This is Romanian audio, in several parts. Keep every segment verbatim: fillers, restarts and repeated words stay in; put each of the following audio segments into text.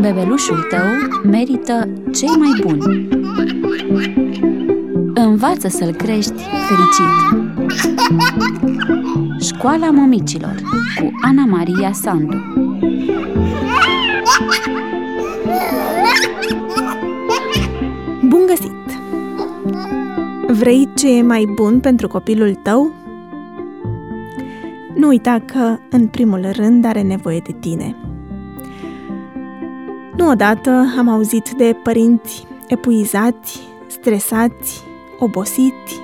Bebelușul tău merită cei mai buni. Învață să-l crești fericit. Școala Mămicilor cu Ana Maria Sandu. Bun găsit! Vrei ce e mai bun pentru copilul tău? Nu uita că, în primul rând, are nevoie de tine. Nu odată am auzit de părinți epuizați, stresați, obosiți.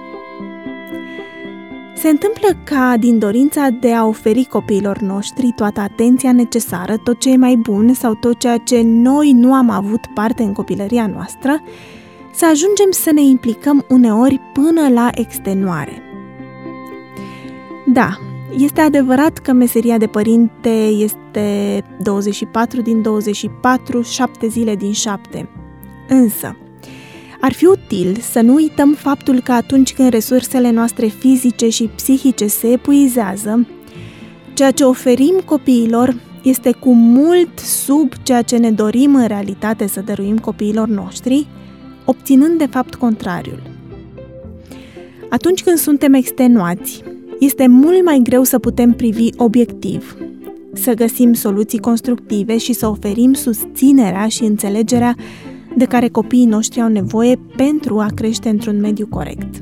Se întâmplă ca, din dorința de a oferi copiilor noștri toată atenția necesară, tot ce e mai bun sau tot ceea ce noi nu am avut parte în copilăria noastră, să ajungem să ne implicăm uneori până la extenuare. Da, este adevărat că meseria de părinte este douăzeci și patru din douăzeci și patru, șapte zile din șapte. Însă, ar fi util să nu uităm faptul că atunci când resursele noastre fizice și psihice se epuizează, ceea ce oferim copiilor este cu mult sub ceea ce ne dorim în realitate să dăruim copiilor noștri, obținând de fapt contrariul. Atunci când suntem extenuați, este mult mai greu să putem privi obiectiv, să găsim soluții constructive și să oferim susținerea și înțelegerea de care copiii noștri au nevoie pentru a crește într-un mediu corect.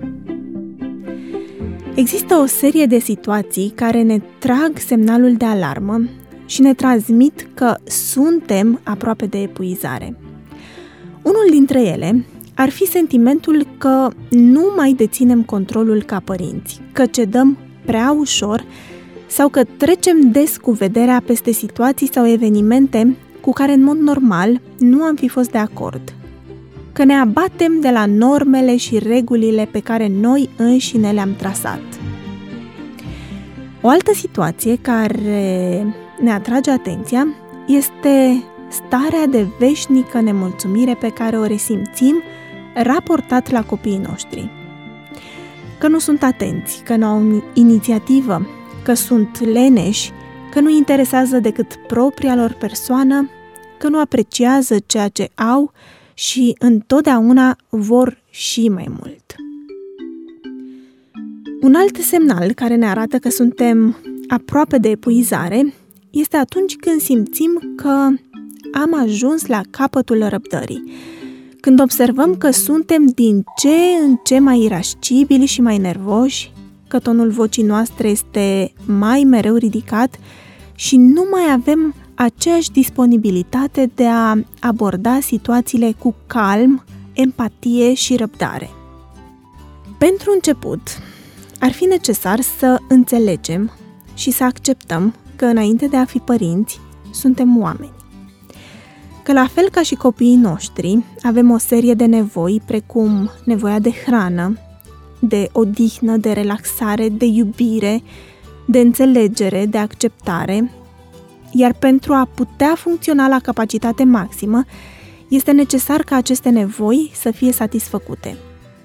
Există o serie de situații care ne trag semnalul de alarmă și ne transmit că suntem aproape de epuizare. Unul dintre ele ar fi sentimentul că nu mai deținem controlul ca părinți, că cedăm prea ușor sau că trecem des cu vederea peste situații sau evenimente cu care în mod normal nu am fi fost de acord, că ne abatem de la normele și regulile pe care noi înșine le-am trasat. O altă situație care ne atrage atenția este starea de veșnică nemulțumire pe care o resimțim raportat la copiii noștri. Că nu sunt atenți, că nu au inițiativă, că sunt leneși, că nu interesează decât propria lor persoană, că nu apreciază ceea ce au și întotdeauna vor și mai mult. Un alt semnal care ne arată că suntem aproape de epuizare este atunci când simțim că am ajuns la capătul răbdării, când observăm că suntem din ce în ce mai irascibili și mai nervoși, că tonul vocii noastre este mai mereu ridicat și nu mai avem aceeași disponibilitate de a aborda situațiile cu calm, empatie și răbdare. Pentru început, ar fi necesar să înțelegem și să acceptăm că înainte de a fi părinți, suntem oameni. Că la fel ca și copiii noștri, avem o serie de nevoi precum nevoia de hrană, de odihnă, de relaxare, de iubire, de înțelegere, de acceptare, iar pentru a putea funcționa la capacitate maximă, este necesar ca aceste nevoi să fie satisfăcute.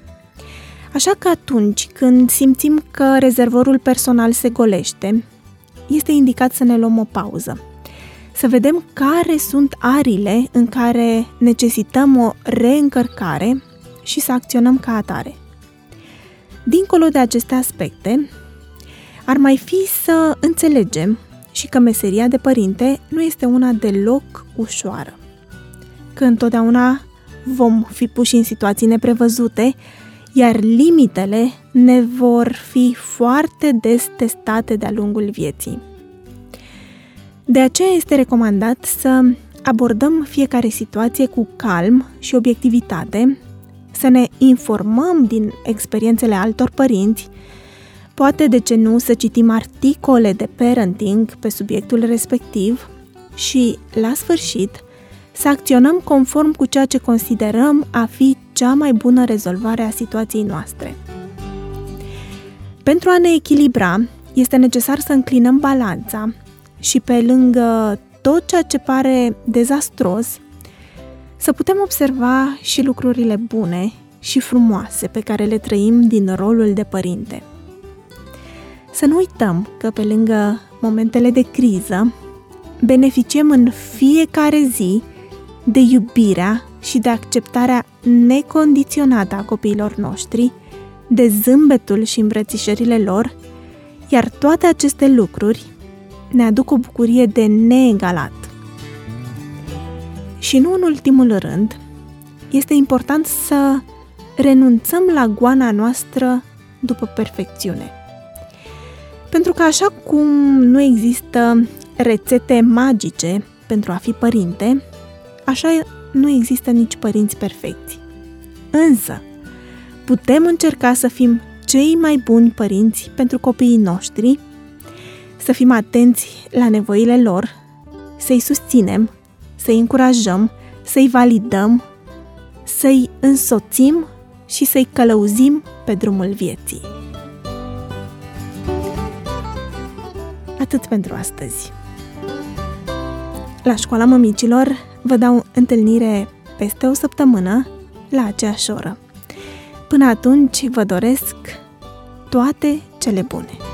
Așa că atunci când simțim că rezervorul personal se golește, este indicat să ne luăm o pauză, să vedem care sunt arile în care necesităm o reîncărcare și să acționăm ca atare. Dincolo de aceste aspecte, ar mai fi să înțelegem și că meseria de părinte nu este una deloc ușoară, că întotdeauna vom fi puși în situații neprevăzute, iar limitele ne vor fi foarte des testate de-a lungul vieții. De aceea este recomandat să abordăm fiecare situație cu calm și obiectivitate, să ne informăm din experiențele altor părinți, poate de ce nu să citim articole de parenting pe subiectul respectiv și, la sfârșit, să acționăm conform cu ceea ce considerăm a fi cea mai bună rezolvare a situației noastre. Pentru a ne echilibra, este necesar să înclinăm balanța și pe lângă tot ceea ce pare dezastros, să putem observa și lucrurile bune și frumoase pe care le trăim din rolul de părinte. Să nu uităm că pe lângă momentele de criză, beneficiem în fiecare zi de iubirea și de acceptarea necondiționată a copiilor noștri, de zâmbetul și îmbrățișările lor, iar toate aceste lucruri ne aduc o bucurie de neegalat. Și nu în ultimul rând, este important să renunțăm la goana noastră după perfecțiune. Pentru că așa cum nu există rețete magice pentru a fi părinte, așa nu există nici părinți perfecți. Însă, putem încerca să fim cei mai buni părinți pentru copiii noștri, să fim atenți la nevoile lor, să-i susținem, să-i încurajăm, să-i validăm, să-i însoțim și să-i călăuzim pe drumul vieții. Atât pentru astăzi. La Școala Mămicilor vă dau întâlnire peste o săptămână la aceeași oră. Până atunci vă doresc toate cele bune!